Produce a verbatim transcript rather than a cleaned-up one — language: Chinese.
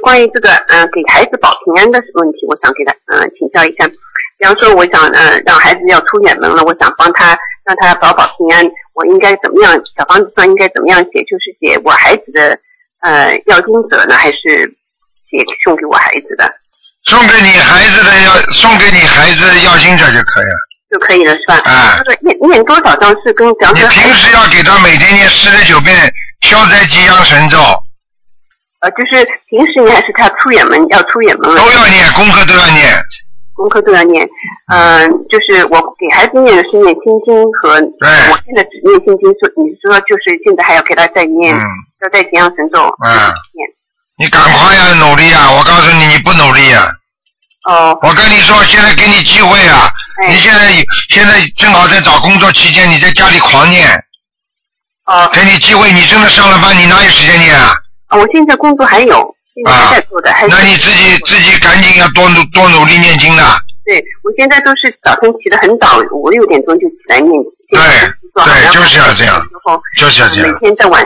关于这个嗯、呃、给孩子保平安的问题，我想给他嗯、呃、请教一下。比方说，我想嗯、呃、让孩子要出远门了，我想帮他让他保保平安，我应该怎么样？小房子上应该怎么样写？就是写我孩子的呃要经者呢，还是写送给我孩子的？ 送给你孩子的要送给你孩子要经者就可以了。 就可以了是吧？ 啊。 这个念念多少张是跟讲你平时要给他每天念四十九遍消灾吉祥神咒。 呃，就是平时念还是他出远门要出远门了？ 都要念，功课都要念。 功课都要念，嗯、呃，就是我给孩子念的是念心经和， 对， 我现在只念心经，说你说就是现在还要给他再念，要再吉祥神咒， 嗯，念。你赶快呀，努力呀！我告诉你，你不努力呀。 哦。 我跟你说，现在给你机会啊！哎、你现在现在正好在找工作期间，你在家里狂念。 哦。 给你机会，你真的上了班，你哪有时间念啊？ 啊，我现在工作还有。还在做的，还那你自己自己赶紧要多努多努力念经的。 对，我现在都是早晨起得很早，五六点钟就起来念。 对对，就是要这样，就是要这样。 每天在晚